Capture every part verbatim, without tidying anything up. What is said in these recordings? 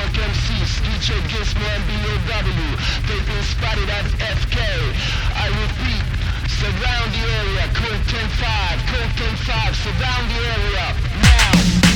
funk M Cs, D J Gizmo and B O W. They've been spotted at F K. I repeat, surround the area, code ten five, code ten five, surround the area, now.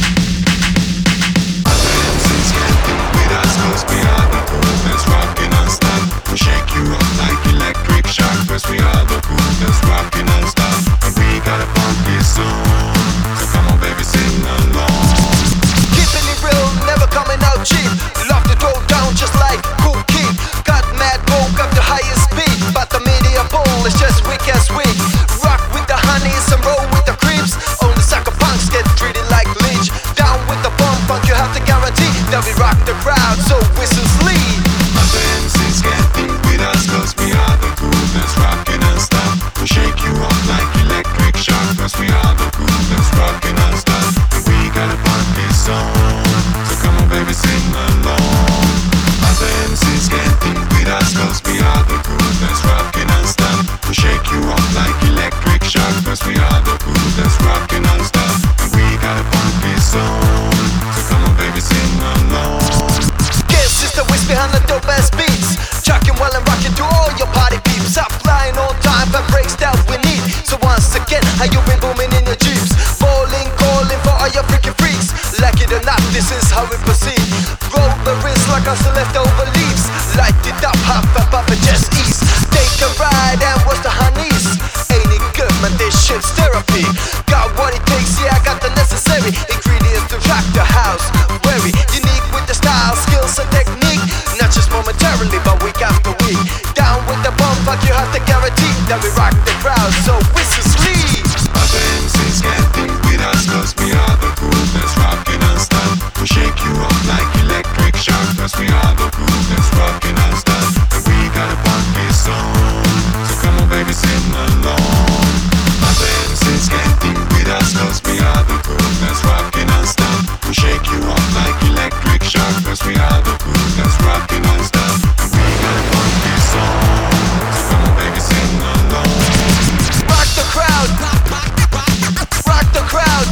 Other M Cs can't think with us, cause we are the crew that's rocking non-stop. We shake you up like electric shock, cause we are the crew that's rocking non-stop. And we gotta pump this song, so come on baby, sing along. Keeping it real, never coming out cheap. Love to throw down just like Cool Keith. Got mad, woke up the highest speed, but the media pool is just weak as weak. Rock with the honeys and roll with the creeps. Only sucker punks get treated like leech. Down with the bum funk, you have to guarantee that we rock the crowd, so whistles lead. Other M Cs can't think with us, cause we are the crew that's rocking non-stop. We shake you up like electric shock, cause we are the crew that's rocking non-stop. And we gotta pump this song, so come on baby, sing along. Other M Cs can't think with us, cause we are the crew that's rocking non-stop. We shake you up like electric shock, cause we are the crew that's rocking non-stop. And we gotta pump this song, so come on baby, sing along. Guess it's the whiz behind the dope ass beats. Chucking well and rocking to all your party peeps. Up flying on time for breaks that we need. So once again, how you been booming in your jeeps? Bowling, calling for all your freaking freaks. Like it or not, this is how we proceed. Roll the wrist like us the leftover leaves. Light it up, hop up, up and just ease. Take a ride and watch the honeys. Ain't it good, man, this shit's therapy. Got what it takes, yeah, I got the necessary ingredients to rock the house. Very unique with the style, skills and technique. Not just momentarily, but week after week. Down with the bump, fuck, you have to guarantee that we rock the crowd, so whistles lead. Other M Cs can't think with us, cause we are the crew that's rocking non-stop. We shake you up like electric shock, cause we are the crew that's rocking non-stop. And we gotta pump this song, so come on baby, sing along. Other M Cs can't think with us, cause we are the crew that's rocking non-stop. We shake you up like electric shock, cause we are the crew that's rocking non-stop. And we gotta pump this song, so come on baby, sing along. Rock the crowd, rock the crowd,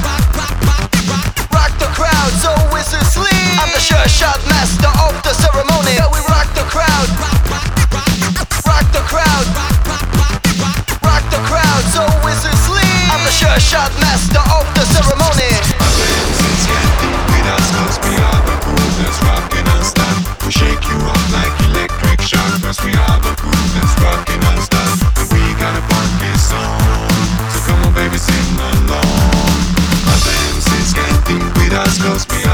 rock the crowd, so whistles lead. I'm the sure shot master of the ceremony. Yeah, we rock the crowd, rock the crowd, rock the crowd, so whistles lead. I'm the sure shot master of the ceremony. Other M Cs can't think with us, cause we are the crew that's rocking non-stop. We shake you up like electric shock, cause we are the crew that's rocking non-stop. And we gotta pump this song, so come on baby, sing along. Other M Cs can't think with us, cause we